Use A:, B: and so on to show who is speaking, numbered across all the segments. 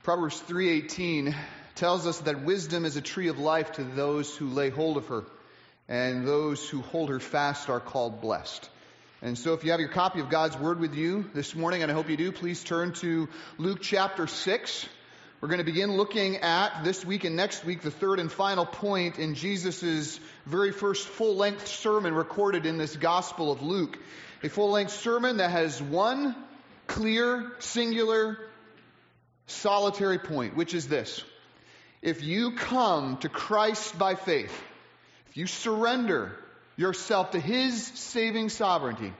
A: Proverbs 3:18 tells us that wisdom is a tree of life to those who lay hold of her, and those who hold her fast are called blessed. And so if you have your copy of God's Word with you this morning, and I hope you do, please turn to Luke chapter 6. We're going to begin looking at, this week and next week, the third and final point in Jesus' very first full-length sermon recorded in this Gospel of Luke. A full-length sermon that has one clear, singular, solitary point, which is this: if you come to Christ by faith, if you surrender yourself to His saving sovereignty,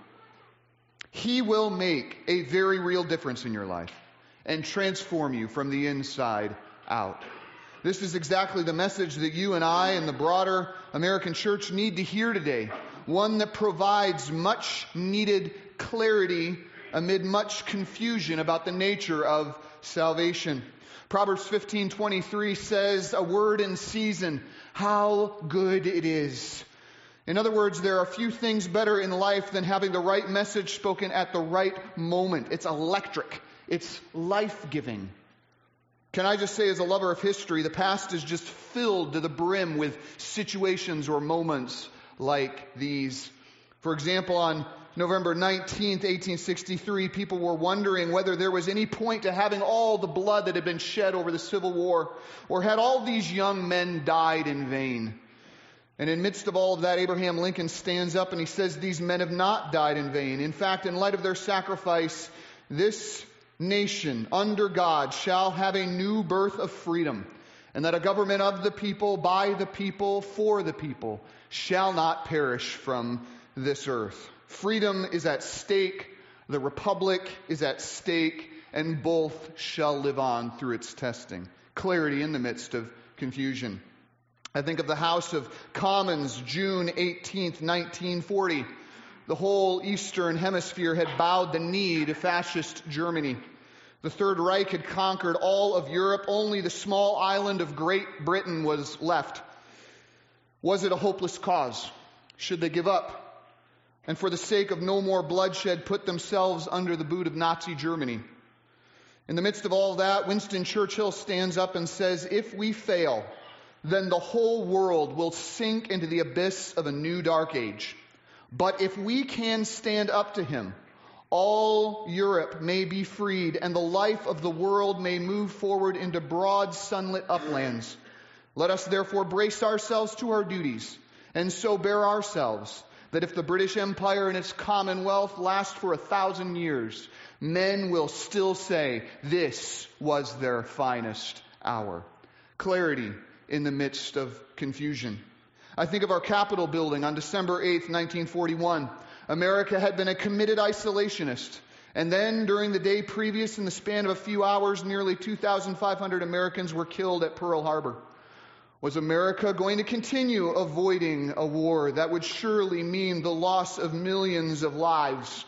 A: He will make a very real difference in your life and transform you from the inside out. This is exactly the message that you and I and the broader American church need to hear today. One that provides much needed clarity amid much confusion about the nature of salvation. Proverbs 15:23 says, "A word in season, how good it is." In other words, there are few things better in life than having the right message spoken at the right moment. It's electric. It's life-giving. Can I just say, as a lover of history, the past is just filled to the brim with situations or moments like these. For example, on November 19th, 1863, people were wondering whether there was any point to having all the blood that had been shed over the Civil War, or had all these young men died in vain. And in the midst of all of that, Abraham Lincoln stands up and he says, these men have not died in vain. In fact, in light of their sacrifice, this nation under God shall have a new birth of freedom, and that a government of the people, by the people, for the people, shall not perish from this earth. Freedom is at stake, the republic is at stake, and both shall live on through its testing. Clarity in the midst of confusion. I think of the House of Commons, June 18th, 1940. The whole Eastern Hemisphere had bowed the knee to fascist Germany. The Third Reich had conquered all of Europe. Only the small island of Great Britain was left. Was it a hopeless cause? Should they give up? And for the sake of no more bloodshed, put themselves under the boot of Nazi Germany? In the midst of all that, Winston Churchill stands up and says, if we fail, then the whole world will sink into the abyss of a new dark age. But if we can stand up to him, all Europe may be freed, and the life of the world may move forward into broad sunlit uplands. Let us therefore brace ourselves to our duties, and so bear ourselves, that if the British Empire and its Commonwealth last for 1,000 years, men will still say, this was their finest hour. Clarity in the midst of confusion. I think of our Capitol building on December 8th, 1941. America had been a committed isolationist. And then, during the day previous, in the span of a few hours, nearly 2,500 Americans were killed at Pearl Harbor. Was America going to continue avoiding a war that would surely mean the loss of millions of lives?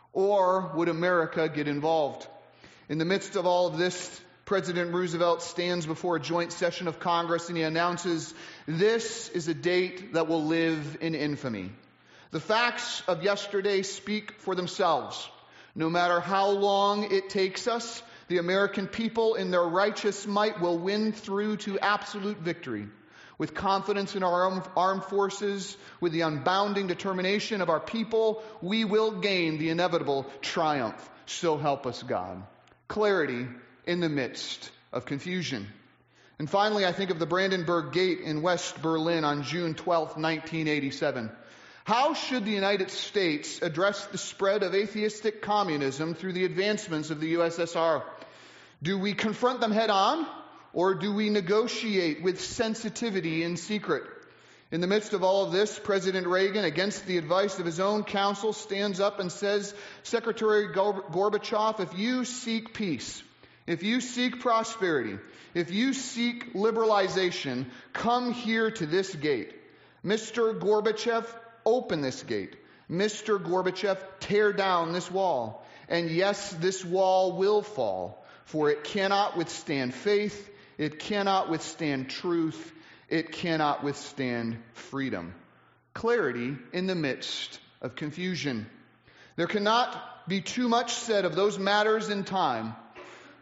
A: Or would America get involved? In the midst of all of this, President Roosevelt stands before a joint session of Congress and he announces, this is a date that will live in infamy. The facts of yesterday speak for themselves. No matter how long it takes us, the American people in their righteous might will win through to absolute victory. With confidence in our armed forces, with the unbounding determination of our people, we will gain the inevitable triumph. So help us God. Clarity in the midst of confusion. And finally, I think of the Brandenburg Gate in West Berlin on June 12, 1987. How should the United States address the spread of atheistic communism through the advancements of the USSR? Do we confront them head on, or do we negotiate with sensitivity in secret? In the midst of all of this, President Reagan, against the advice of his own counsel, stands up and says, Secretary Gorbachev, if you seek peace, if you seek prosperity, if you seek liberalization, come here to this gate. Mr. Gorbachev, open this gate. Mr. Gorbachev, tear down this wall. And yes, this wall will fall, for it cannot withstand faith, it cannot withstand truth, it cannot withstand freedom. Clarity in the midst of confusion. There cannot be too much said of those matters in time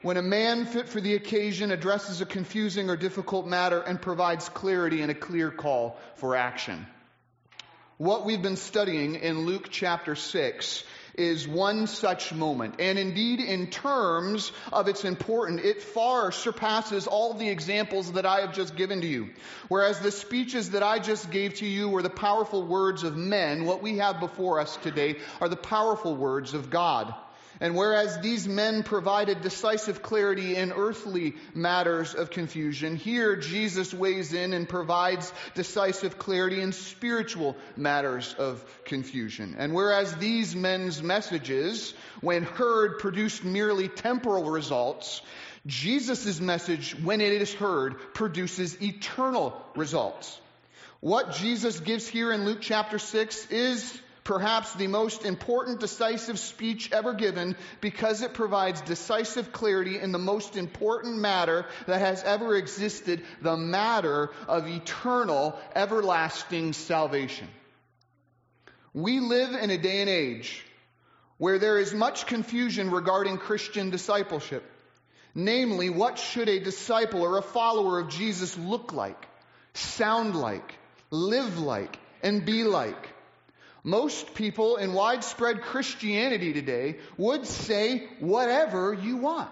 A: when a man fit for the occasion addresses a confusing or difficult matter and provides clarity and a clear call for action. What we've been studying in Luke chapter 6 is one such moment. And indeed, in terms of its importance, it far surpasses all the examples that I have just given to you. Whereas the speeches that I just gave to you were the powerful words of men, what we have before us today are the powerful words of God. And whereas these men provided decisive clarity in earthly matters of confusion, here Jesus weighs in and provides decisive clarity in spiritual matters of confusion. And whereas these men's messages, when heard, produced merely temporal results, Jesus' message, when it is heard, produces eternal results. What Jesus gives here in Luke chapter 6 is perhaps the most important decisive speech ever given because it provides decisive clarity in the most important matter that has ever existed, the matter of eternal, everlasting salvation. We live in a day and age where there is much confusion regarding Christian discipleship. Namely, what should a disciple or a follower of Jesus look like, sound like, live like, and be like? Most people in widespread Christianity today would say whatever you want.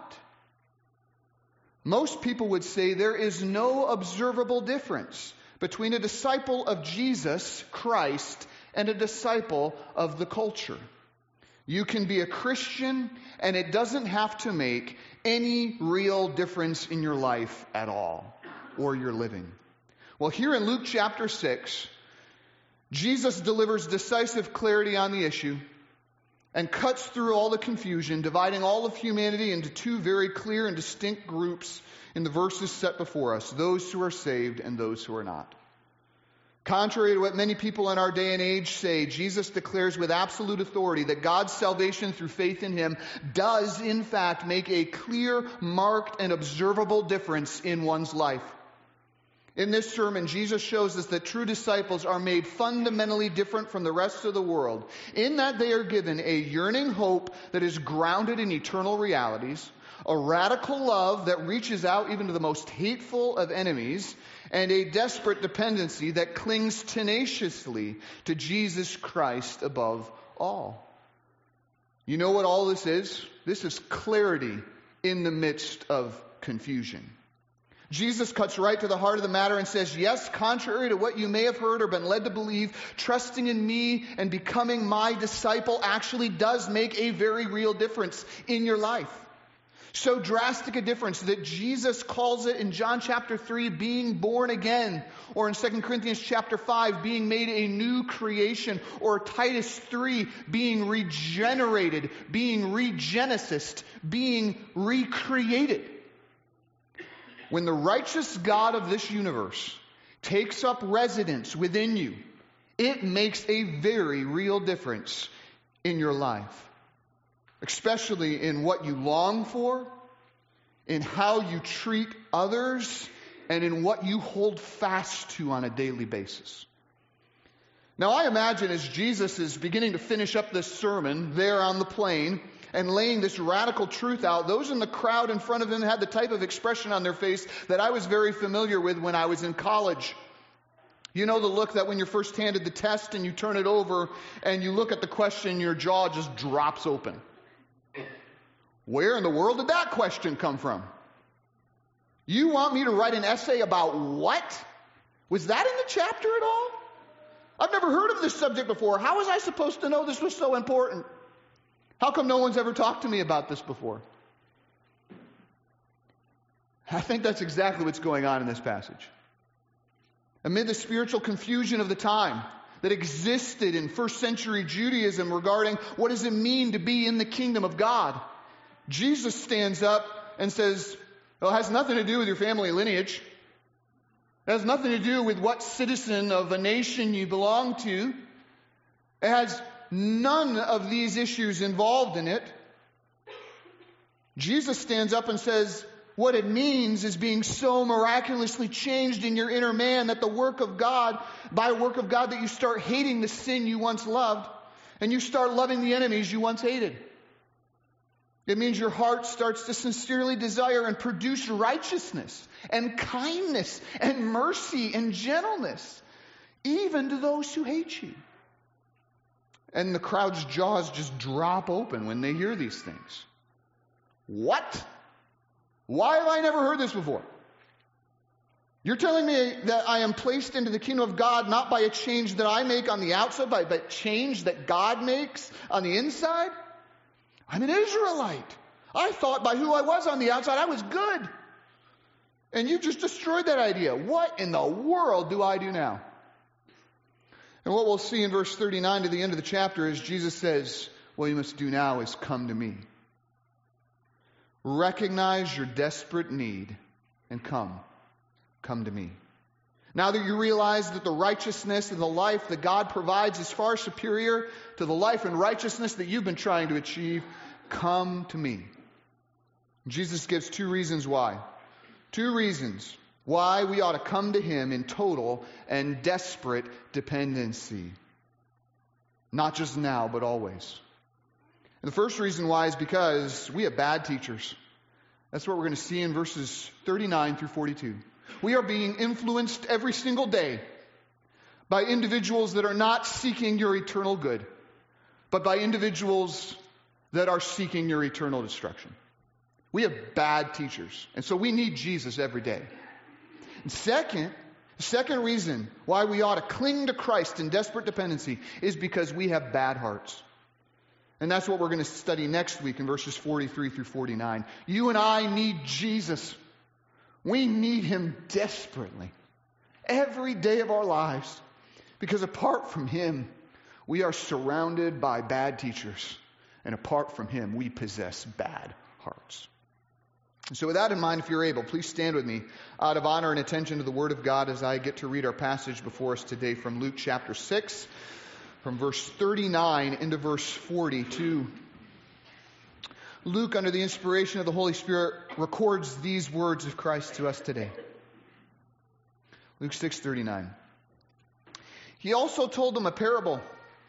A: Most people would say there is no observable difference between a disciple of Jesus Christ and a disciple of the culture. You can be a Christian and it doesn't have to make any real difference in your life at all or your living. Well, here in Luke chapter 6, Jesus delivers decisive clarity on the issue and cuts through all the confusion, dividing all of humanity into two very clear and distinct groups in the verses set before us, those who are saved and those who are not. Contrary to what many people in our day and age say, Jesus declares with absolute authority that God's salvation through faith in Him does, in fact, make a clear, marked, and observable difference in one's life. In this sermon, Jesus shows us that true disciples are made fundamentally different from the rest of the world, in that they are given a yearning hope that is grounded in eternal realities, a radical love that reaches out even to the most hateful of enemies, and a desperate dependency that clings tenaciously to Jesus Christ above all. You know what all this is? This is clarity in the midst of confusion. Jesus cuts right to the heart of the matter and says, yes, contrary to what you may have heard or been led to believe, trusting in me and becoming my disciple actually does make a very real difference in your life. So drastic a difference that Jesus calls it in John chapter 3 being born again, or in 2 Corinthians chapter 5 being made a new creation, or Titus 3 being regenerated, being regenesised, being recreated. When the righteous God of this universe takes up residence within you, it makes a very real difference in your life. Especially in what you long for, in how you treat others, and in what you hold fast to on a daily basis. Now I imagine as Jesus is beginning to finish up this sermon there on the plain, and laying this radical truth out, those in the crowd in front of him had the type of expression on their face that I was very familiar with when I was in college. You know the look that when you're first handed the test and you turn it over and you look at the question, your jaw just drops open. Where in the world did that question come from? You want me to write an essay about what? Was that in the chapter at all? I've never heard of this subject before. How was I supposed to know this was so important? How come no one's ever talked to me about this before? I think that's exactly what's going on in this passage. Amid the spiritual confusion of the time that existed in first century Judaism regarding what does it mean to be in the kingdom of God, Jesus stands up and says, well, it has nothing to do with your family lineage. It has nothing to do with what citizen of a nation you belong to. It has none of these issues involved in it. Jesus stands up and says, what it means is being so miraculously changed in your inner man that by work of God, that you start hating the sin you once loved, and you start loving the enemies you once hated. It means your heart starts to sincerely desire and produce righteousness and kindness and mercy and gentleness, even to those who hate you. And the crowd's jaws just drop open when they hear these things. What? Why have I never heard this before? You're telling me that I am placed into the kingdom of God not by a change that I make on the outside, but change that God makes on the inside? I'm an Israelite. I thought by who I was on the outside I was good. And you just destroyed that idea. What in the world do I do now? And what we'll see in verse 39 to the end of the chapter is Jesus says, what you must do now is come to me. Recognize your desperate need and come. Come to me. Now that you realize that the righteousness and the life that God provides is far superior to the life and righteousness that you've been trying to achieve, come to me. Jesus gives two reasons why. Two reasons why we ought to come to him in total and desperate dependency. Not just now, but always. And the first reason why is because we have bad teachers. That's what we're going to see in verses 39 through 42. We are being influenced every single day by individuals that are not seeking your eternal good, but by individuals that are seeking your eternal destruction. We have bad teachers, and so we need Jesus every day. And the second reason why we ought to cling to Christ in desperate dependency is because we have bad hearts. And that's what we're going to study next week in verses 43 through 49. You and I need Jesus. We need him desperately every day of our lives, because apart from him, we are surrounded by bad teachers, and apart from him, we possess bad hearts. And so with that in mind, if you're able, please stand with me out of honor and attention to the Word of God as I get to read our passage before us today from Luke chapter 6, from verse 39 into verse 42. Luke, under the inspiration of the Holy Spirit, records these words of Christ to us today. Luke 6:39. He also told them a parable.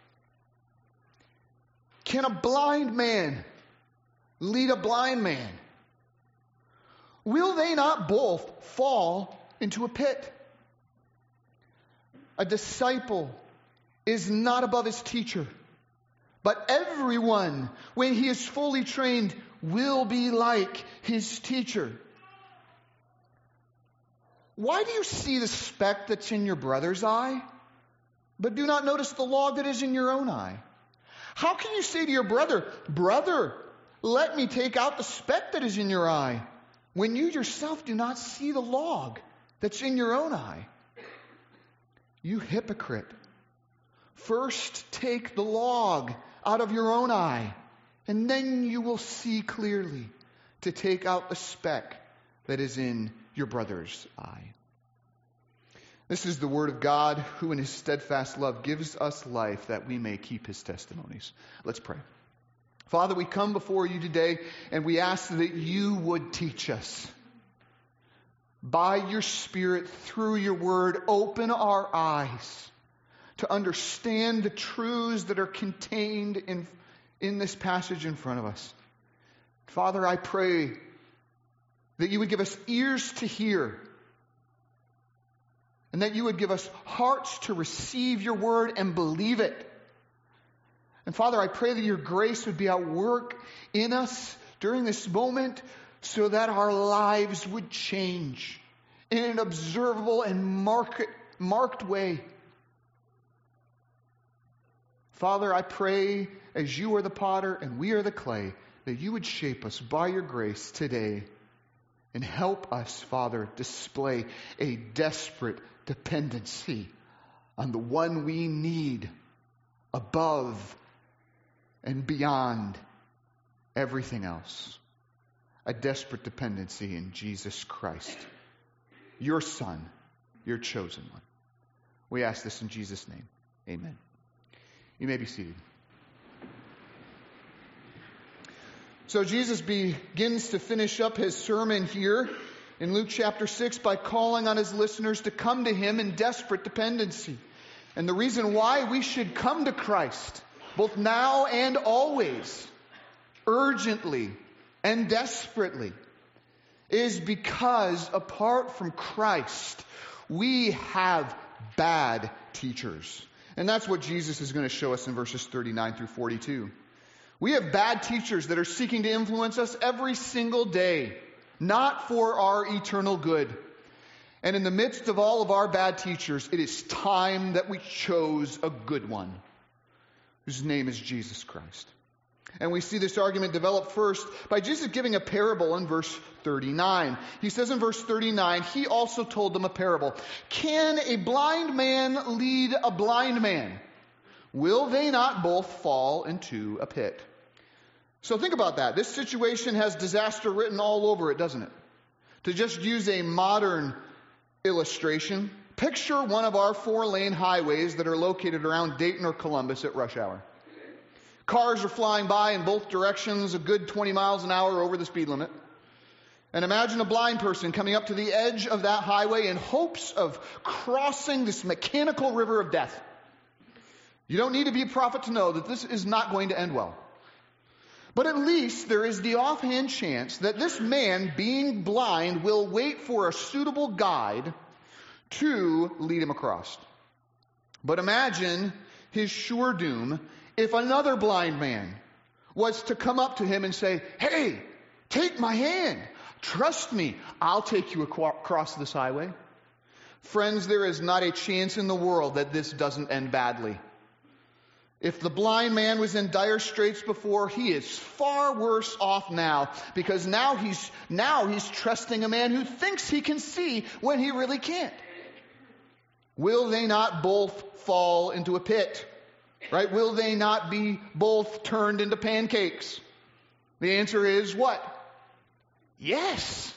A: Can a blind man lead a blind man? Will they not both fall into a pit? A disciple is not above his teacher, but everyone, when he is fully trained, will be like his teacher. Why do you see the speck that's in your brother's eye, but do not notice the log that is in your own eye? How can you say to your brother, Brother, let me take out the speck that is in your eye, when you yourself do not see the log that's in your own eye? You hypocrite. First take the log out of your own eye, and then you will see clearly to take out the speck that is in your brother's eye. This is the word of God, who in his steadfast love gives us life that we may keep his testimonies. Let's pray. Father, we come before you today and we ask that you would teach us. By your Spirit, through your word, open our eyes to understand the truths that are contained in this passage in front of us. Father, I pray that you would give us ears to hear, and that you would give us hearts to receive your word and believe it. And Father, I pray that your grace would be at work in us during this moment so that our lives would change in an observable and marked way. Father, I pray, as you are the potter and we are the clay, that you would shape us by your grace today and help us, Father, display a desperate dependency on the one we need above and beyond everything else. A desperate dependency in Jesus Christ, your Son, your chosen one. We ask this in Jesus' name. Amen. You may be seated. So Jesus begins to finish up his sermon here in Luke chapter 6 by calling on his listeners to come to him in desperate dependency. And the reason why we should come to Christ, both now and always, urgently, and desperately is because apart from Christ, we have bad teachers. And that's what Jesus is going to show us in verses 39 through 42. We have bad teachers that are seeking to influence us every single day, not for our eternal good. And in the midst of all of our bad teachers, it is time that we chose a good one, whose name is Jesus Christ. And we see this argument develop first by Jesus giving a parable in verse 39. He says in verse 39, he also told them a parable. Can a blind man lead a blind man? Will they not both fall into a pit? So think about that. This situation has disaster written all over it, doesn't it? To just use a modern illustration, picture one of our 4-lane highways that are located around Dayton or Columbus at rush hour. Cars are flying by in both directions, a good 20 miles an hour over the speed limit. And imagine a blind person coming up to the edge of that highway in hopes of crossing this mechanical river of death. You don't need to be a prophet to know that this is not going to end well. But at least there is the offhand chance that this man, being blind, will wait for a suitable guide to lead him across. But imagine his sure doom if another blind man was to come up to him and say, hey, take my hand. Trust me, I'll take you across this highway. Friends, there is not a chance in the world that this doesn't end badly. If the blind man was in dire straits before, he is far worse off now, because now he's trusting a man who thinks he can see when he really can't. Will they not both fall into a pit? Right? Will they not be both turned into pancakes? The answer is what? Yes.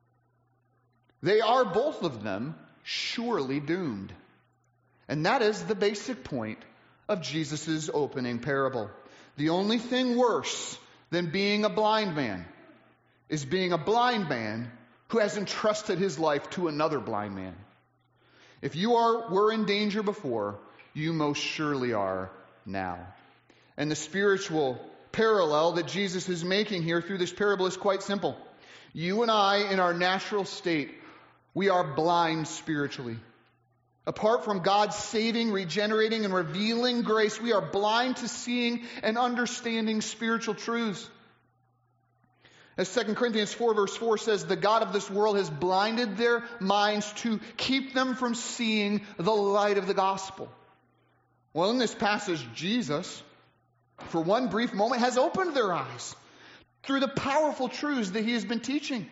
A: They are, both of them, surely doomed. And that is the basic point of Jesus' opening parable. The only thing worse than being a blind man is being a blind man who has entrusted his life to another blind man. If you were in danger before, you most surely are now. And the spiritual parallel that Jesus is making here through this parable is quite simple. You and I, in our natural state, we are blind spiritually. Apart from God's saving, regenerating, and revealing grace, we are blind to seeing and understanding spiritual truths. As 2 Corinthians 4 verse 4 says, the God of this world has blinded their minds to keep them from seeing the light of the gospel. Well, in this passage, Jesus, for one brief moment, has opened their eyes through the powerful truths that he has been teaching.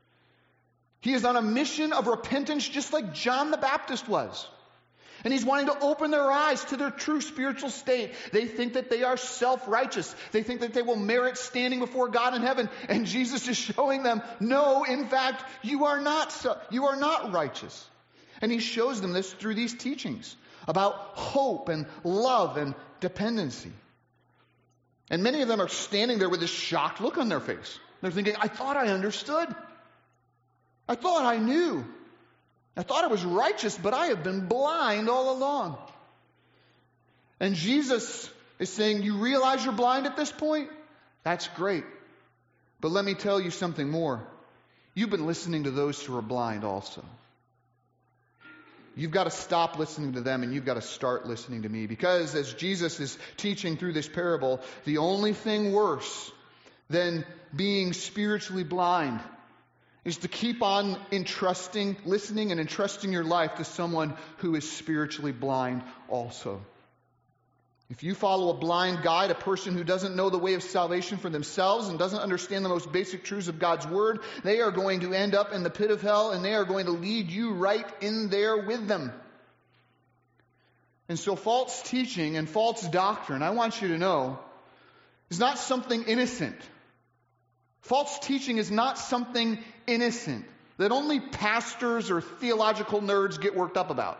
A: He is on a mission of repentance just like John the Baptist was. And he's wanting to open their eyes to their true spiritual state. They think that they are self-righteous. They think that they will merit standing before God in heaven. And Jesus is showing them, no, in fact, you are not righteous. And he shows them this through these teachings about hope and love and dependency. And many of them are standing there with this shocked look on their face. They're thinking, I thought I understood. I thought I knew. I thought I was righteous, but I have been blind all along. And Jesus is saying, you realize you're blind at this point? That's great. But let me tell you something more. You've been listening to those who are blind also. You've got to stop listening to them and you've got to start listening to me. Because as Jesus is teaching through this parable, the only thing worse than being spiritually blind is to keep on listening and entrusting your life to someone who is spiritually blind also. If you follow a blind guide, a person who doesn't know the way of salvation for themselves and doesn't understand the most basic truths of God's Word, they are going to end up in the pit of hell and they are going to lead you right in there with them. And so false teaching and false doctrine, I want you to know, is not something innocent. False teaching is not something innocent that only pastors or theological nerds get worked up about.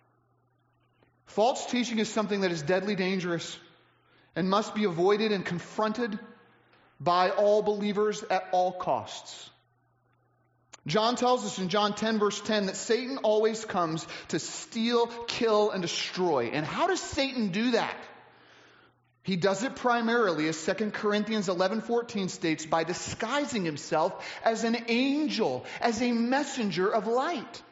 A: False teaching is something that is deadly dangerous and must be avoided and confronted by all believers at all costs. John tells us in John 10 verse 10 that Satan always comes to steal, kill, and destroy. And how does Satan do that? He does it primarily, as 2 Corinthians 11:14 states, by disguising himself as an angel, as a messenger of light.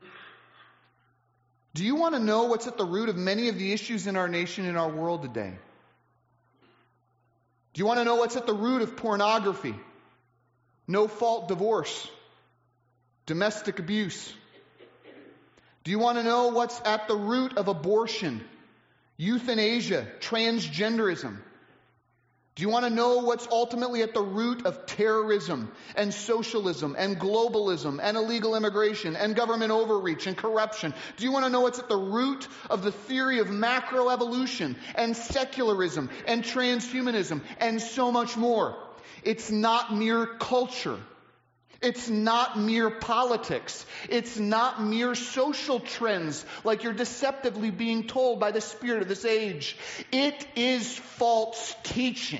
A: Do you want to know what's at the root of many of the issues in our nation, in our world today? Do you want to know what's at the root of pornography, no-fault divorce, domestic abuse? Do you want to know what's at the root of abortion, euthanasia, transgenderism? Do you want to know what's ultimately at the root of terrorism and socialism and globalism and illegal immigration and government overreach and corruption? Do you want to know what's at the root of the theory of macroevolution and secularism and transhumanism and so much more? It's not mere culture. It's not mere politics. It's not mere social trends like you're deceptively being told by the spirit of this age. It is false teaching.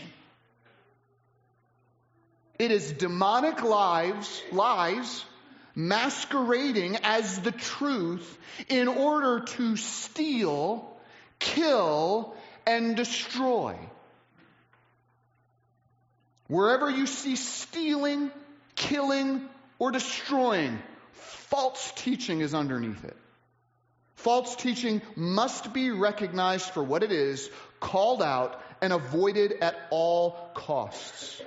A: It is demonic lies masquerading as the truth in order to steal, kill, and destroy. Wherever you see stealing, killing, or destroying, false teaching is underneath it. False teaching must be recognized for what it is, called out, and avoided at all costs.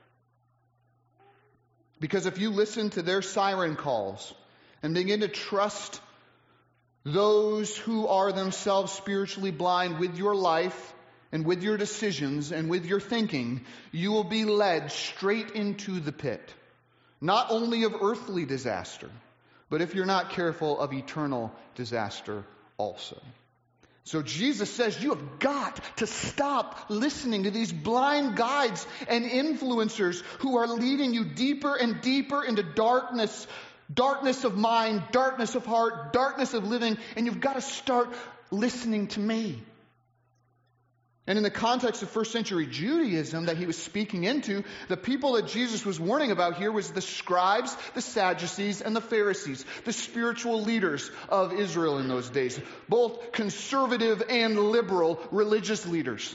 A: Because if you listen to their siren calls and begin to trust those who are themselves spiritually blind with your life and with your decisions and with your thinking, you will be led straight into the pit. Not only of earthly disaster, but if you're not careful, of eternal disaster also. So Jesus says you have got to stop listening to these blind guides and influencers who are leading you deeper and deeper into darkness. Darkness of mind, darkness of heart, darkness of living. And you've got to start listening to me. And in the context of first century Judaism that he was speaking into, the people that Jesus was warning about here was the scribes, the Sadducees, and the Pharisees, the spiritual leaders of Israel in those days, both conservative and liberal religious leaders.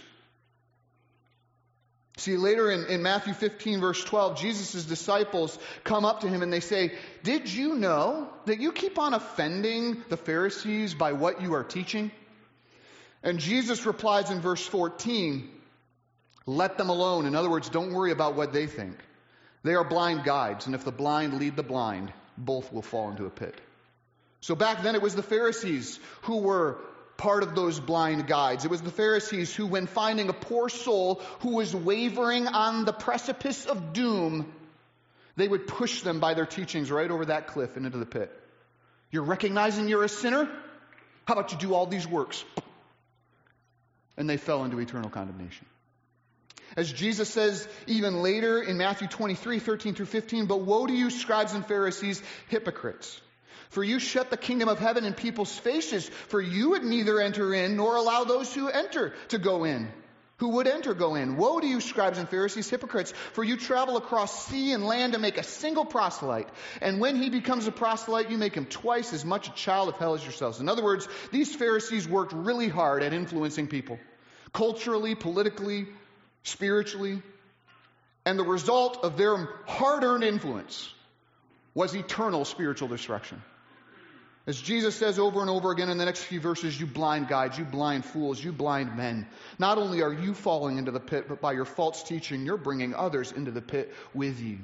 A: See, later in Matthew 15, verse 12, Jesus' disciples come up to him and they say, "Did you know that you keep on offending the Pharisees by what you are teaching?" And Jesus replies in verse 14, "Let them alone." In other words, don't worry about what they think. They are blind guides, and if the blind lead the blind, both will fall into a pit. So back then it was the Pharisees who were part of those blind guides. It was the Pharisees who, when finding a poor soul who was wavering on the precipice of doom, they would push them by their teachings right over that cliff and into the pit. You're recognizing you're a sinner? How about you do all these works? And they fell into eternal condemnation. As Jesus says even later in Matthew 23, 13 through 15, "But woe to you, scribes and Pharisees, hypocrites! For you shut the kingdom of heaven in people's faces, for you would neither enter in nor allow those who enter to go in. Who would enter go in? Woe to you, scribes and Pharisees, hypocrites! For you travel across sea and land to make a single proselyte. And when he becomes a proselyte, you make him twice as much a child of hell as yourselves." In other words, these Pharisees worked really hard at influencing people. Culturally, politically, spiritually. And the result of their hard-earned influence was eternal spiritual destruction. As Jesus says over and over again in the next few verses, "You blind guides, you blind fools, you blind men. Not only are you falling into the pit, but by your false teaching, you're bringing others into the pit with you."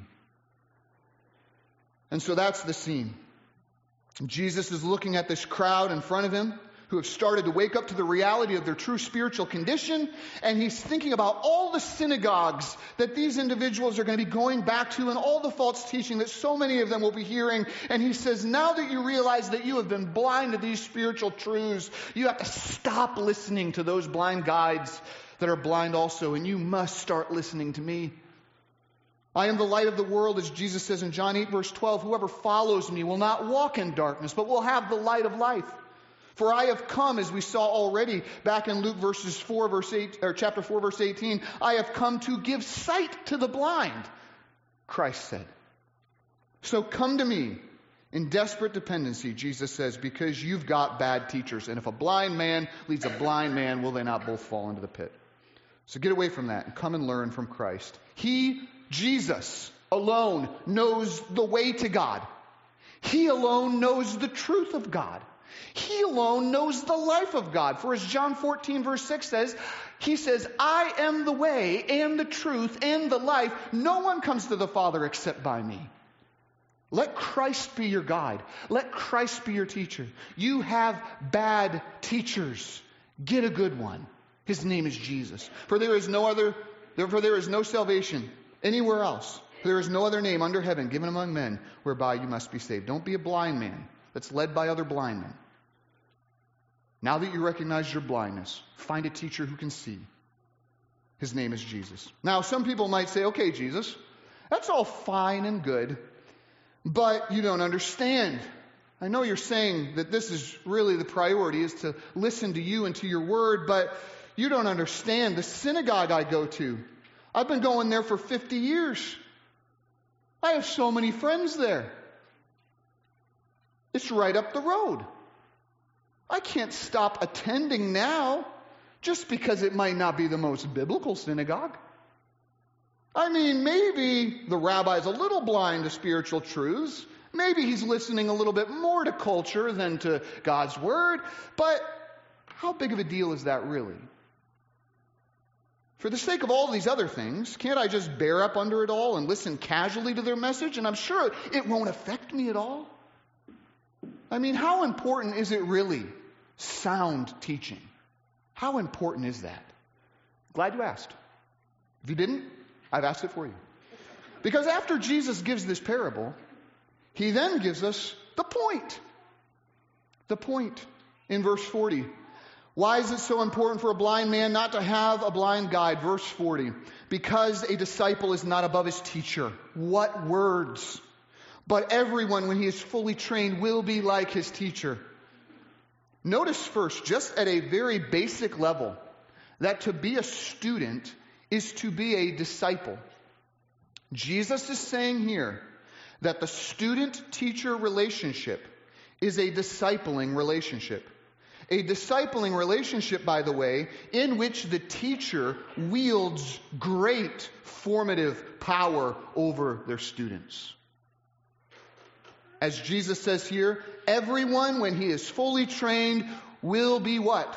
A: And so that's the scene. Jesus is looking at this crowd in front of him who have started to wake up to the reality of their true spiritual condition, and he's thinking about all the synagogues that these individuals are going to be going back to and all the false teaching that so many of them will be hearing. And he says, now that you realize that you have been blind to these spiritual truths, you have to stop listening to those blind guides that are blind also, and you must start listening to me. "I am the light of the world," as Jesus says in John 8, verse 12. "Whoever follows me will not walk in darkness, but will have the light of life. For I have come," as we saw already back in Luke chapter 4, verse 18, "I have come to give sight to the blind," Christ said. So come to me in desperate dependency, Jesus says, because you've got bad teachers. And if a blind man leads a blind man, will they not both fall into the pit? So get away from that and come and learn from Christ. He, Jesus, alone knows the way to God. He alone knows the truth of God. He alone knows the life of God. For as John 14 verse 6 says, he says, I am the way and the truth and the life. No one comes to the Father except by me. Let Christ be your guide. Let Christ be your teacher. You have bad teachers. Get a good one. His name is Jesus. For there is no salvation anywhere else. There is no other name under heaven given among men whereby you must be saved. Don't be a blind man that's led by other blind men. Now that you recognize your blindness, find a teacher who can see. His name is Jesus. Now, some people might say, okay, Jesus, that's all fine and good, but you don't understand. I know you're saying that this is really the priority, is to listen to you and to your word, but you don't understand. The synagogue I go to, I've been going there for 50 years. I have so many friends there. It's right up the road. I can't stop attending now just because it might not be the most biblical synagogue. I mean, maybe the rabbi's a little blind to spiritual truths. Maybe he's listening a little bit more to culture than to God's word. But how big of a deal is that really? For the sake of all these other things, can't I just bear up under it all and listen casually to their message? And I'm sure it won't affect me at all. I mean, how important is it really? Sound teaching. How important is that? Glad you asked. If you didn't, I've asked it for you. Because after Jesus gives this parable, he then gives us the point. The point in verse 40. Why is it so important for a blind man not to have a blind guide? Verse 40. Because a disciple is not above his teacher. What words? But everyone, when he is fully trained, will be like his teacher. Notice first, just at a very basic level, that to be a student is to be a disciple. Jesus is saying here that the student-teacher relationship is a discipling relationship. A discipling relationship, by the way, in which the teacher wields great formative power over their students. As Jesus says here, everyone, when he is fully trained, will be what?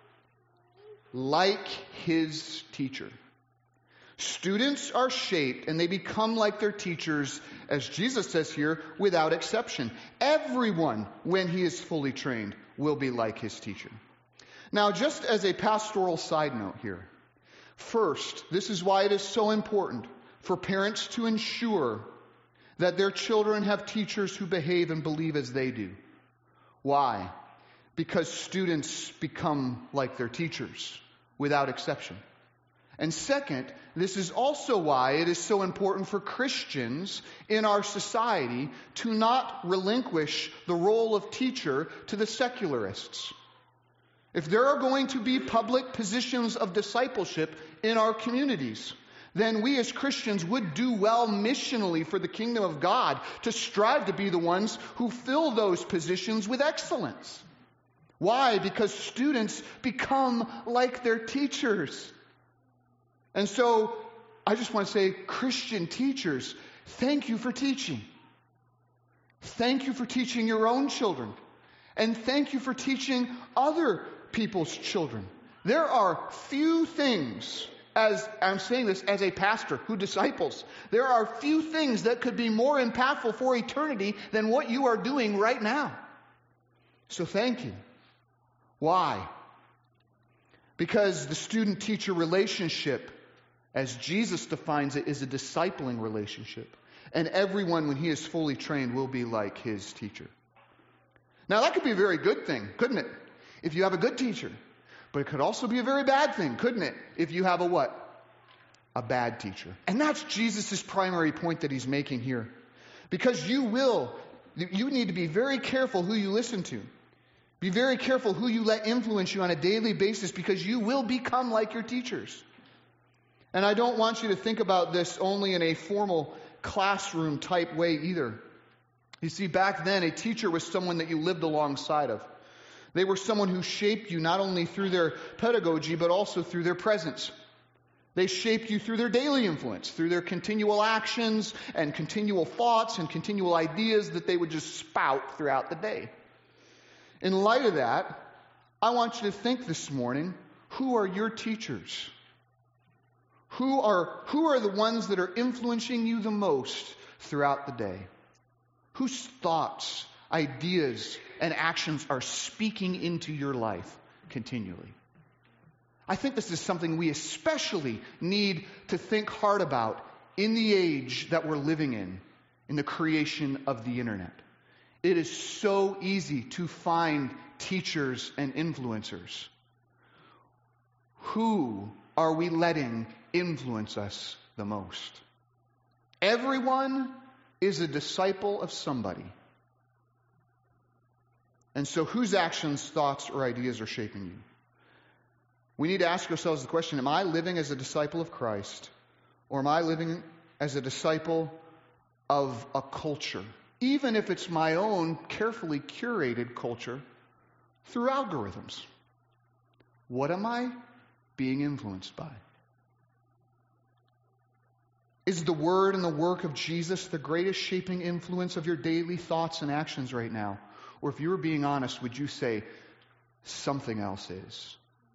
A: Like his teacher. Students are shaped and they become like their teachers, as Jesus says here, without exception. Everyone, when he is fully trained, will be like his teacher. Now, just as a pastoral side note here, first, this is why it is so important for parents to ensure that their children have teachers who behave and believe as they do. Why? Because students become like their teachers, without exception. And second, this is also why it is so important for Christians in our society to not relinquish the role of teacher to the secularists. If there are going to be public positions of discipleship in our communities, then we as Christians would do well missionally for the kingdom of God to strive to be the ones who fill those positions with excellence. Why? Because students become like their teachers. And so, I just want to say, Christian teachers, thank you for teaching. Thank you for teaching your own children. And thank you for teaching other people's children. There are few things, as I'm saying this as a pastor who disciples, there are few things that could be more impactful for eternity than what you are doing right now. So thank you. Why? Because the student-teacher relationship, as Jesus defines it, is a discipling relationship. And everyone, when he is fully trained, will be like his teacher. Now, that could be a very good thing, couldn't it? If you have a good teacher. But it could also be a very bad thing, couldn't it? If you have a what? A bad teacher. And that's Jesus' primary point that he's making here. Because you need to be very careful who you listen to. Be very careful who you let influence you on a daily basis, because you will become like your teachers. And I don't want you to think about this only in a formal classroom type way either. You see, back then, a teacher was someone that you lived alongside of. They were someone who shaped you not only through their pedagogy, but also through their presence. They shape you through their daily influence, through their continual actions and continual thoughts and continual ideas that they would just spout throughout the day. In light of that, I want you to think this morning, who are your teachers? Who are the ones that are influencing you the most throughout the day? Whose thoughts, ideas, and actions are speaking into your life continually? I think this is something we especially need to think hard about in the age that we're living in the creation of the internet. It is so easy to find teachers and influencers. Who are we letting influence us the most? Everyone is a disciple of somebody. And so whose actions, thoughts, or ideas are shaping you? We need to ask ourselves the question, am I living as a disciple of Christ, or am I living as a disciple of a culture, even if it's my own carefully curated culture through algorithms? What am I being influenced by? Is the word and the work of Jesus the greatest shaping influence of your daily thoughts and actions right now? Or if you were being honest, would you say something else is?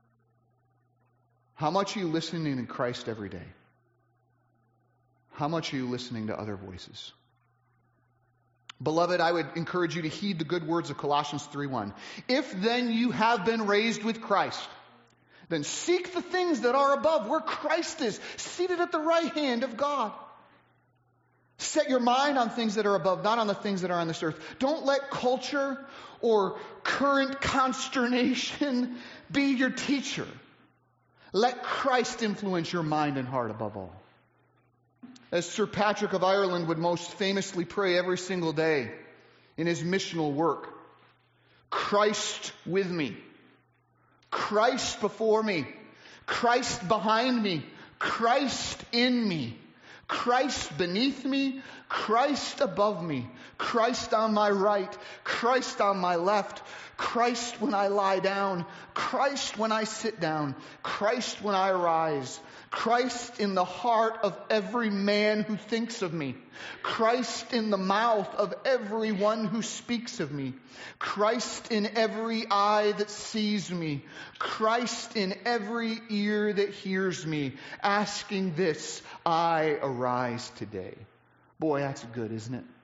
A: How much are you listening to Christ every day? How much are you listening to other voices? Beloved, I would encourage you to heed the good words of Colossians 3:1. If then you have been raised with Christ, then seek the things that are above, where Christ is, seated at the right hand of God. Set your mind on things that are above, not on the things that are on this earth. Don't let culture or current consternation be your teacher. Let Christ influence your mind and heart above all. As Sir Patrick of Ireland would most famously pray every single day in his missional work, Christ with me, Christ before me, Christ behind me, Christ in me, Christ beneath me, Christ above me, Christ on my right, Christ on my left, Christ when I lie down, Christ when I sit down, Christ when I rise, Christ in the heart of every man who thinks of me, Christ in the mouth of everyone who speaks of me, Christ in every eye that sees me, Christ in every ear that hears me, asking this, I arise today. Boy, that's good, isn't it?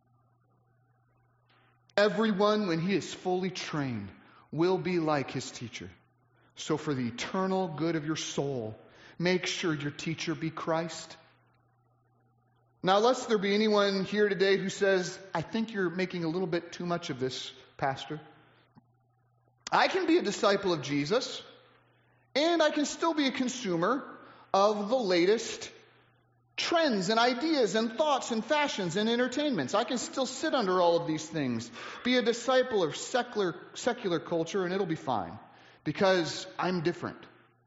A: Everyone, when he is fully trained, will be like his teacher. So for the eternal good of your soul, make sure your teacher be Christ. Now, lest there be anyone here today who says, I think you're making a little bit too much of this, Pastor. I can be a disciple of Jesus, and I can still be a consumer of the latest trends and ideas and thoughts and fashions and entertainments. I can still sit under all of these things, be a disciple of secular culture, and it'll be fine, because I'm different.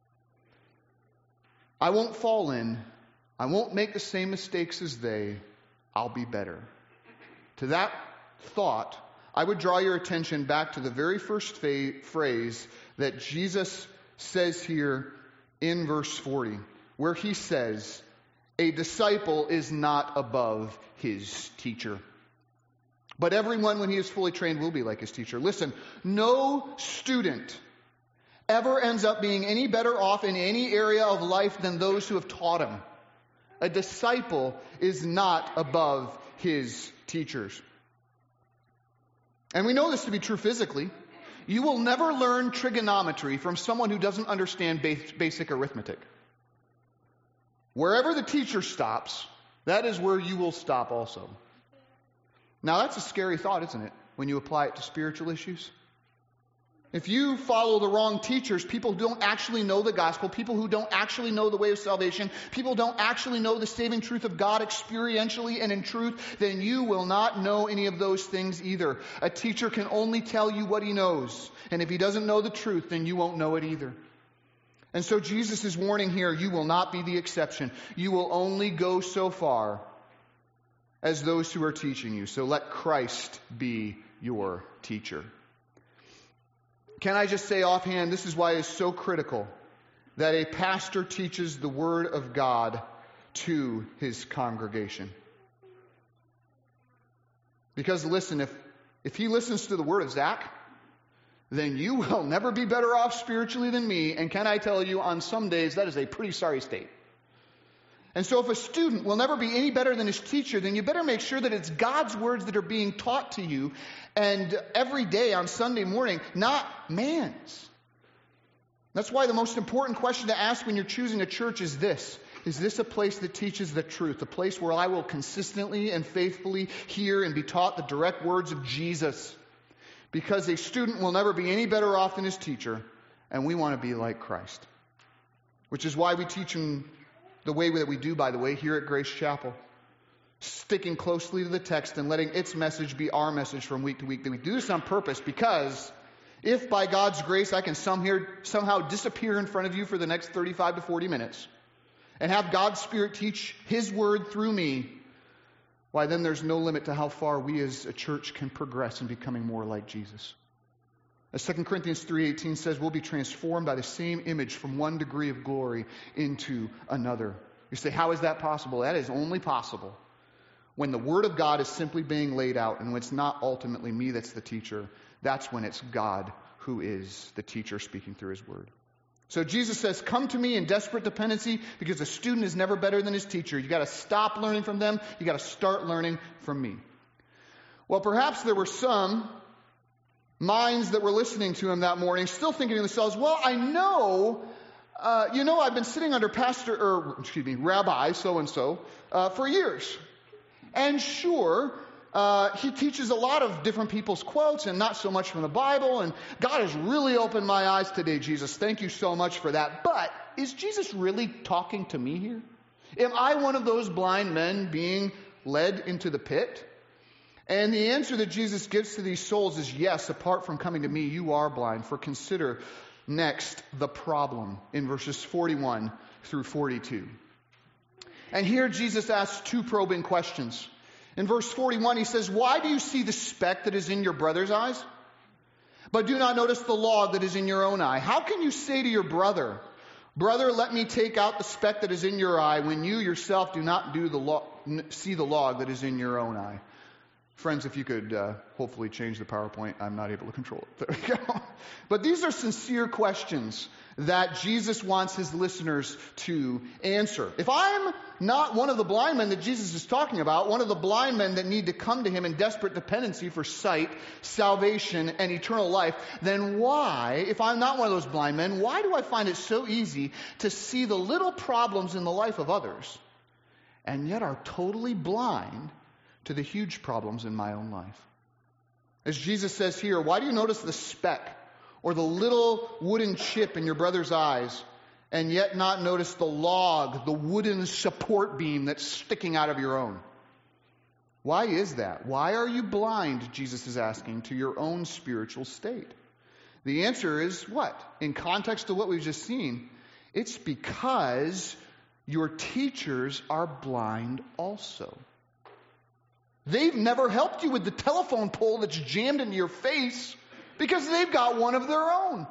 A: I won't fall in. I won't make the same mistakes as they. I'll be better. To that thought, I would draw your attention back to the very first phrase that Jesus says here in verse 40, where he says, a disciple is not above his teacher, but everyone, when he is fully trained, will be like his teacher. Listen, no student ever ends up being any better off in any area of life than those who have taught him. A disciple is not above his teachers. And we know this to be true physically. You will never learn trigonometry from someone who doesn't understand basic arithmetic. Wherever the teacher stops, that is where you will stop also. Now, that's a scary thought, isn't it, when you apply it to spiritual issues? If you follow the wrong teachers, people who don't actually know the gospel, people who don't actually know the way of salvation, people who don't actually know the saving truth of God experientially and in truth, then you will not know any of those things either. A teacher can only tell you what he knows. And if he doesn't know the truth, then you won't know it either. And so Jesus is warning here, you will not be the exception. You will only go so far as those who are teaching you. So let Christ be your teacher. Can I just say offhand, this is why it is so critical that a pastor teaches the Word of God to his congregation. Because listen, if he listens to the word of Zach, then you will never be better off spiritually than me. And can I tell you, on some days, that is a pretty sorry state. And so if a student will never be any better than his teacher, then you better make sure that it's God's words that are being taught to you, and every day on Sunday morning, not man's. That's why the most important question to ask when you're choosing a church is this: is this a place that teaches the truth? A place where I will consistently and faithfully hear and be taught the direct words of Jesus? Because a student will never be any better off than his teacher, and we want to be like Christ. Which is why we teach him the way that we do, by the way, here at Grace Chapel. Sticking closely to the text and letting its message be our message from week to week. That we do this on purpose because if by God's grace I can somehow disappear in front of you for the next 35 to 40 minutes and have God's Spirit teach His Word through me, why then there's no limit to how far we as a church can progress in becoming more like Jesus. As 2 Corinthians 3:18 says, we'll be transformed by the same image from one degree of glory into another. You say, how is that possible? That is only possible when the Word of God is simply being laid out, and when it's not ultimately me that's the teacher. That's when it's God who is the teacher speaking through His Word. So Jesus says, come to me in desperate dependency, because a student is never better than his teacher. You got to stop learning from them. You got to start learning from me. Well, perhaps there were some minds that were listening to him that morning still thinking to themselves, well, I know, I've been sitting under Rabbi so-and-so for years. And sure, he teaches a lot of different people's quotes and not so much from the Bible. And God has really opened my eyes today, Jesus. Thank you so much for that. But is Jesus really talking to me here? Am I one of those blind men being led into the pit? And the answer that Jesus gives to these souls is yes, apart from coming to me, you are blind. For consider next the problem in verses 41 through 42. And here Jesus asks two probing questions. In verse 41, he says, why do you see the speck that is in your brother's eyes, but do not notice the log that is in your own eye? How can you say to your brother, brother, let me take out the speck that is in your eye, when you yourself do not see the log that is in your own eye? Friends, if you could hopefully change the PowerPoint. I'm not able to control it. There we go. But these are sincere questions that Jesus wants his listeners to answer. If I'm not one of the blind men that Jesus is talking about, one of the blind men that need to come to him in desperate dependency for sight, salvation, and eternal life, then why, if I'm not one of those blind men, why do I find it so easy to see the little problems in the life of others and yet are totally blind to the huge problems in my own life? As Jesus says here, why do you notice the speck or the little wooden chip in your brother's eyes and yet not notice the log, the wooden support beam that's sticking out of your own? Why is that? Why are you blind, Jesus is asking, to your own spiritual state? The answer is what? In context of what we've just seen, it's because your teachers are blind also. They've never helped you with the telephone pole that's jammed into your face because they've got one of their own.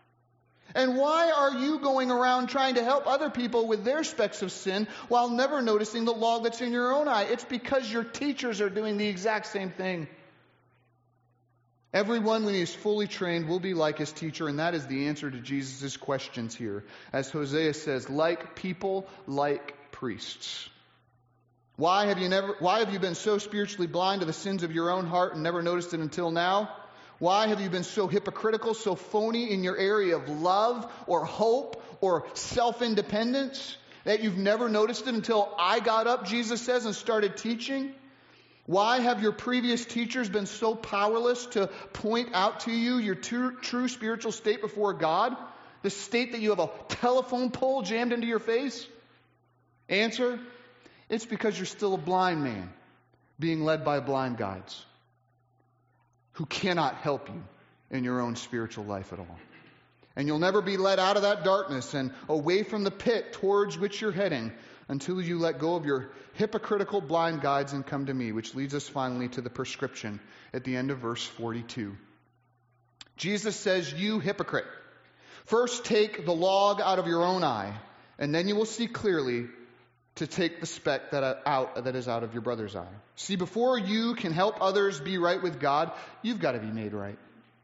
A: And why are you going around trying to help other people with their specks of sin while never noticing the log that's in your own eye? It's because your teachers are doing the exact same thing. Everyone, when he is fully trained, will be like his teacher, and that is the answer to Jesus' questions here. As Hosea says, like people, like priests. Why have you been so spiritually blind to the sins of your own heart and never noticed it until now? Why have you been so hypocritical, so phony in your area of love or hope or self-independence that you've never noticed it until I got up, Jesus says, and started teaching? Why have your previous teachers been so powerless to point out to you your true spiritual state before God? The state that you have a telephone pole jammed into your face? Answer: it's because you're still a blind man being led by blind guides who cannot help you in your own spiritual life at all. And you'll never be led out of that darkness and away from the pit towards which you're heading until you let go of your hypocritical blind guides and come to me, which leads us finally to the prescription at the end of verse 42. Jesus says, you hypocrite. First, take the log out of your own eye, and then you will see clearly to take the speck that is out of your brother's eye. See, before you can help others be right with God, you've got to be made right.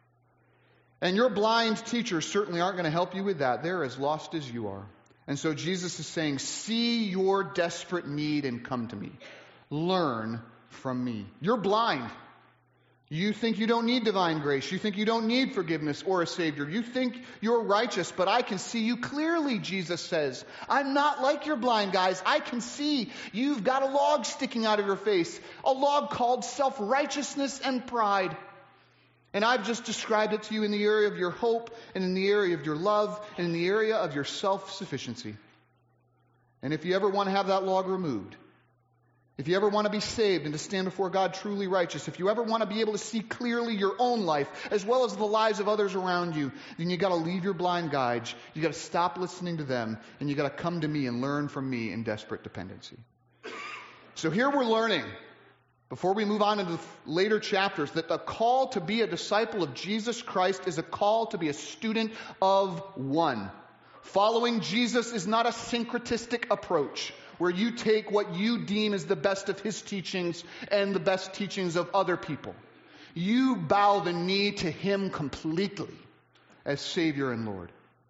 A: And your blind teachers certainly aren't going to help you with that. They're as lost as you are. And so Jesus is saying, see your desperate need and come to me. Learn from me. You're blind. You think you don't need divine grace. You think you don't need forgiveness or a Savior. You think you're righteous, but I can see you clearly, Jesus says. I'm not like your blind guys. I can see you've got a log sticking out of your face, a log called self-righteousness and pride. And I've just described it to you in the area of your hope, and in the area of your love, and in the area of your self-sufficiency. And if you ever want to have that log removed, if you ever want to be saved and to stand before God truly righteous, if you ever want to be able to see clearly your own life as well as the lives of others around you, then you got to leave your blind guides. You got to stop listening to them, and you got to come to me and learn from me in desperate dependency. So here we're learning, before we move on into the later chapters, that the call to be a disciple of Jesus Christ is a call to be a student of one. Following Jesus is not a syncretistic approach where you take what you deem is the best of his teachings and the best teachings of other people. You bow the knee to him completely as Savior and Lord.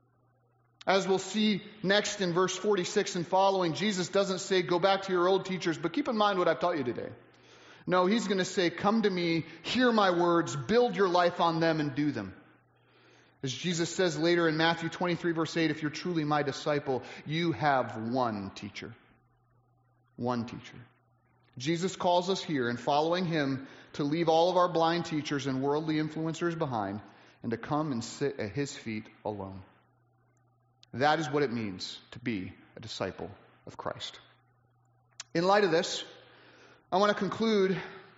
A: As we'll see next in verse 46 and following, Jesus doesn't say, go back to your old teachers, but keep in mind what I've taught you today. No, he's going to say, come to me, hear my words, build your life on them, and do them. As Jesus says later in Matthew 23, verse 8, if you're truly my disciple, you have one teacher. One teacher. Jesus calls us here, in following him, to leave all of our blind teachers and worldly influencers behind and to come and sit at his feet alone. That is what it means to be a disciple of Christ. In light of this, I want to conclude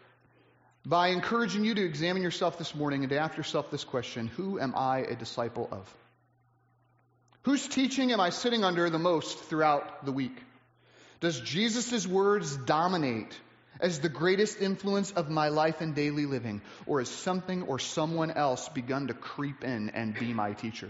A: by encouraging you to examine yourself this morning and to ask yourself this question: who am I a disciple of? Whose teaching am I sitting under the most throughout the week? Does Jesus' words dominate as the greatest influence of my life and daily living? Or has something or someone else begun to creep in and be my teacher?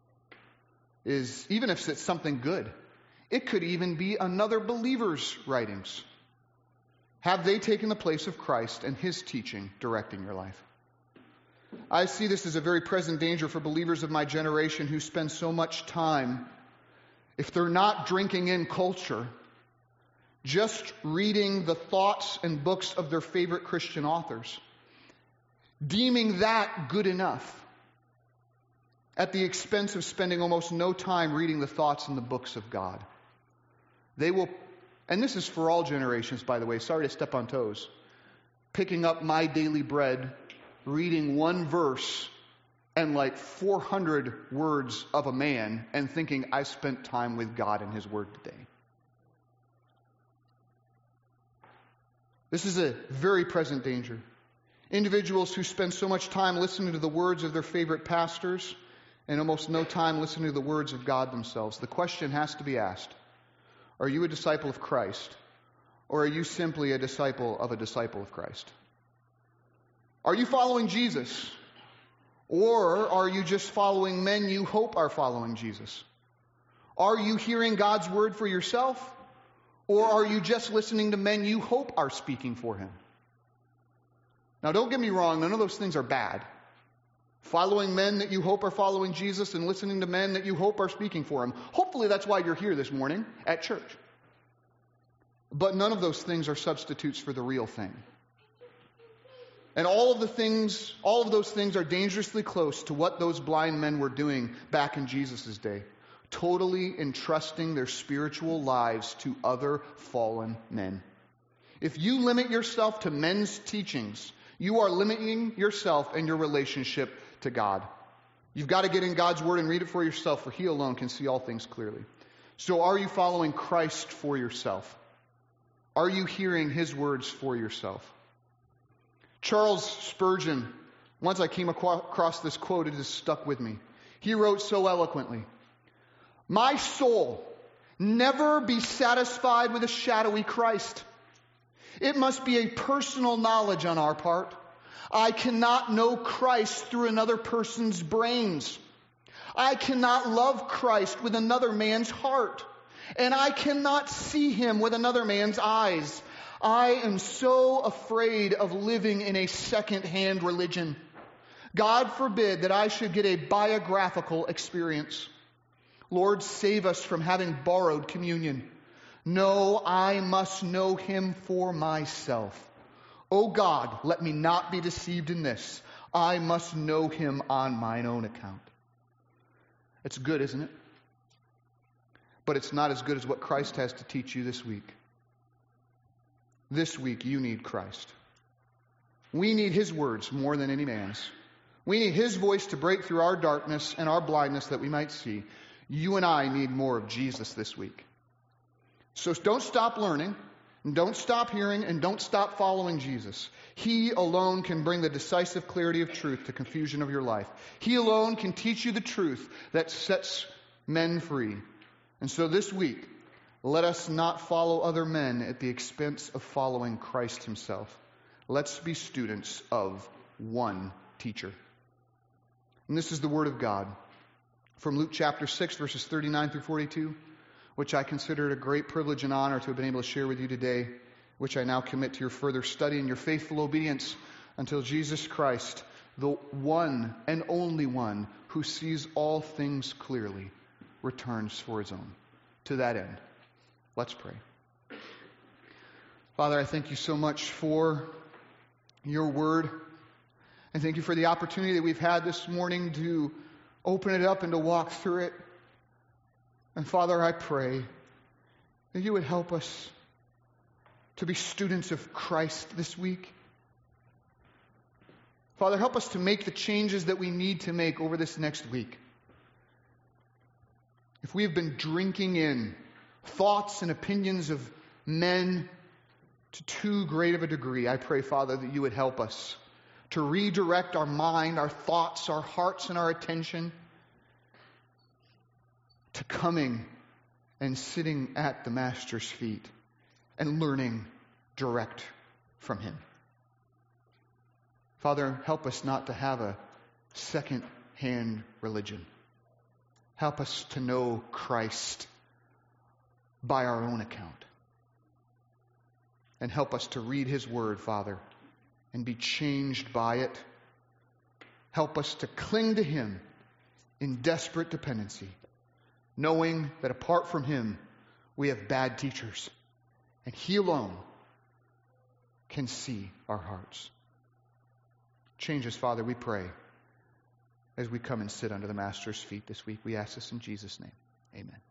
A: Even if it's something good, it could even be another believer's writings. Have they taken the place of Christ and his teaching directing your life? I see this as a very present danger for believers of my generation who spend so much time, if they're not drinking in culture, just reading the thoughts and books of their favorite Christian authors, deeming that good enough, at the expense of spending almost no time reading the thoughts and the books of God. They will, and this is for all generations, by the way, sorry to step on toes, picking up My Daily Bread, reading one verse and like 400 words of a man and thinking, I spent time with God and his word today. This is a very present danger. Individuals who spend so much time listening to the words of their favorite pastors and almost no time listening to the words of God themselves. The question has to be asked: are you a disciple of Christ, or are you simply a disciple of Christ? Are you following Jesus, or are you just following men you hope are following Jesus? Are you hearing God's word for yourself, or are you just listening to men you hope are speaking for him? Now, don't get me wrong, none of those things are bad. Following men that you hope are following Jesus and listening to men that you hope are speaking for him. Hopefully that's why you're here this morning at church. But none of those things are substitutes for the real thing. And all of those things are dangerously close to what those blind men were doing back in Jesus' day. Totally entrusting their spiritual lives to other fallen men. If you limit yourself to men's teachings, you are limiting yourself and your relationship to God. You've got to get in God's word and read it for yourself, for he alone can see all things clearly. So are you following Christ for yourself? Are you hearing his words for yourself? Charles Spurgeon, once I came across this quote, it has stuck with me. He wrote so eloquently, "My soul, never be satisfied with a shadowy Christ. It must be a personal knowledge on our part. I cannot know Christ through another person's brains. I cannot love Christ with another man's heart, and I cannot see him with another man's eyes. I am so afraid of living in a second-hand religion. God forbid that I should get a biographical experience. Lord, save us from having borrowed communion. No, I must know him for myself. O God, let me not be deceived in this. I must know him on mine own account. It's good, isn't it? But it's not as good as what Christ has to teach you this week. This week, you need Christ. We need his words more than any man's. We need his voice to break through our darkness and our blindness that we might see. You and I need more of Jesus this week. So don't stop learning, and don't stop hearing, and don't stop following Jesus. He alone can bring the decisive clarity of truth to confusion of your life. He alone can teach you the truth that sets men free. And so this week, let us not follow other men at the expense of following Christ himself. Let's be students of one teacher. And this is the word of God from Luke chapter 6, verses 39 through 42, which I consider it a great privilege and honor to have been able to share with you today, which I now commit to your further study and your faithful obedience until Jesus Christ, the one and only one who sees all things clearly, returns for his own. To that end, let's pray. Father, I thank you so much for your word. I thank you for the opportunity that we've had this morning to open it up and to walk through it. And Father, I pray that you would help us to be students of Christ this week. Father, help us to make the changes that we need to make over this next week. If we have been drinking in thoughts and opinions of men to too great of a degree, I pray, Father, that you would help us to redirect our mind, our thoughts, our hearts, and our attention to coming and sitting at the Master's feet and learning direct from him. Father, help us not to have a second-hand religion. Help us to know Christ by our own account. And help us to read his word, Father, and be changed by it. Help us to cling to him in desperate dependency, knowing that apart from him, we have bad teachers, and he alone can see our hearts. Change us, Father, we pray, as we come and sit under the Master's feet this week. We ask this in Jesus' name. Amen.